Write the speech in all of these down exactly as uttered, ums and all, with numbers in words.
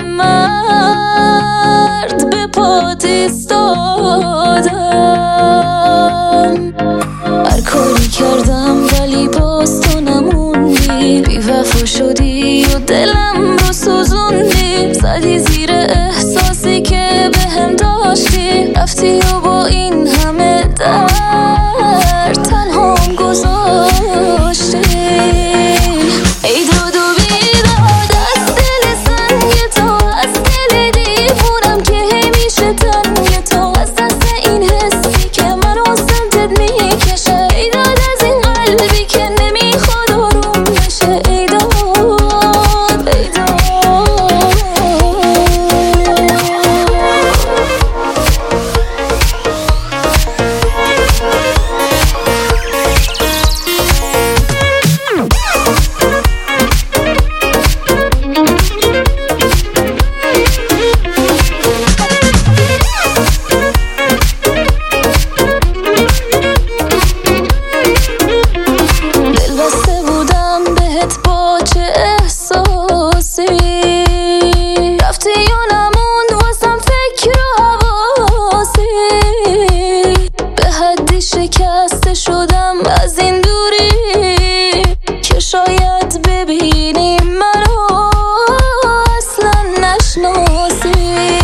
مرد به پات ایستادم. هر کاری کردم ولی باز تو نموندی، بی وفا شدی و دلم رو سوزوندی. زدی زیر احساسی که بهم داشتی، رفتی و با این همه درد تنهام گذاشتی. ای داد و بیداد از دل سنگ تو، از دل دیوونم که همیشه تنگ تو، از دست این حسی که منو سمتت میکشه. ای داد از این قلبی که نمیخواد آروم بشه. ای داد ای داد با چه احساسی رفتی و نموند واسم فکر و حواسی. به حدی شکسته شدم از این دوری که شاید ببینی منو اصلا نشناسی.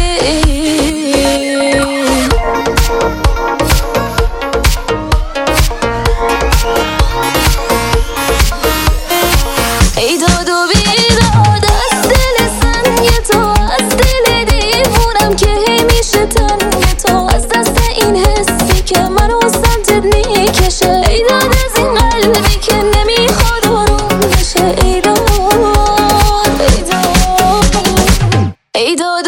ای داد و بیداد از دل سنگ تو، از دل دیوونم که همیشه تنگ تو، از دست این حسی که منو سمتت میکشه. ای داد از این قلبی که نمیخواد آروم بشه. ای داد ای داد ای داد